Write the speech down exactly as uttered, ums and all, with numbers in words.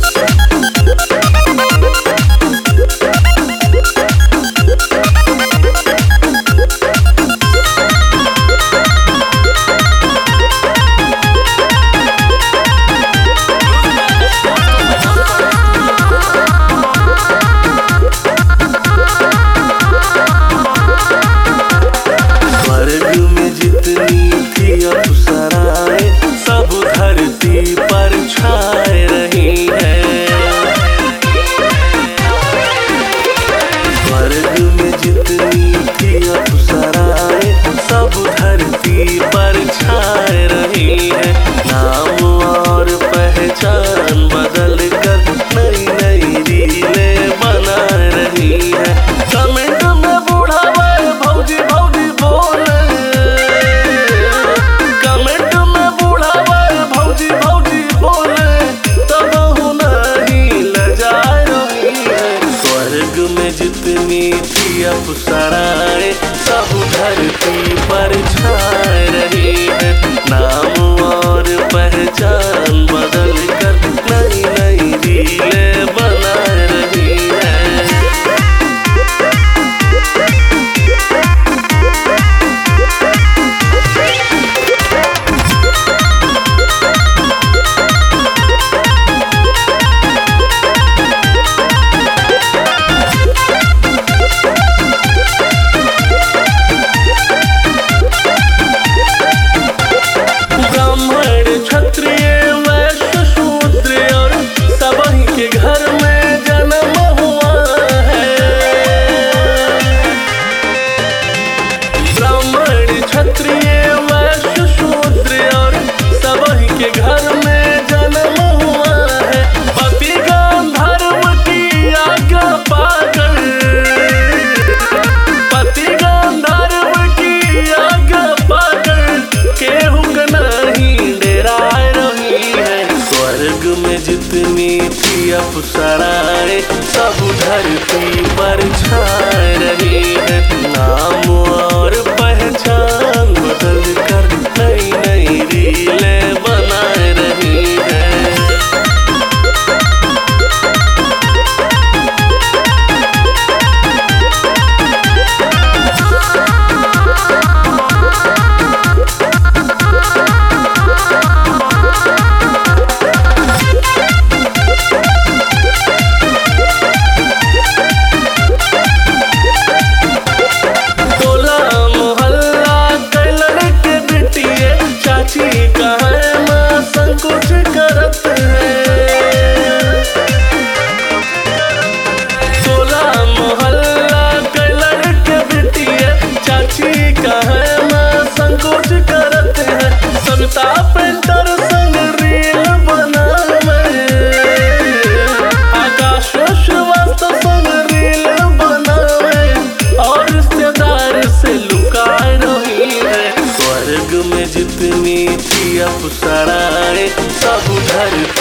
अप्सराएं सब धरती पर छा रही है। नाम और पहचान बदल कर नई नई रीलें बना रही है। जितनी थी अप्सराएं सब धरती पर छा रही है। नाम और पहचान बदल कर नई नई रीलें बना रही है। पेंटर संग रील बनावे, आकाश श्रीवास्तव संग रील बनावे और रिश्तेदार से लुका रही है। स्वर्ग में जितनी थी अप्सराएं सब धरती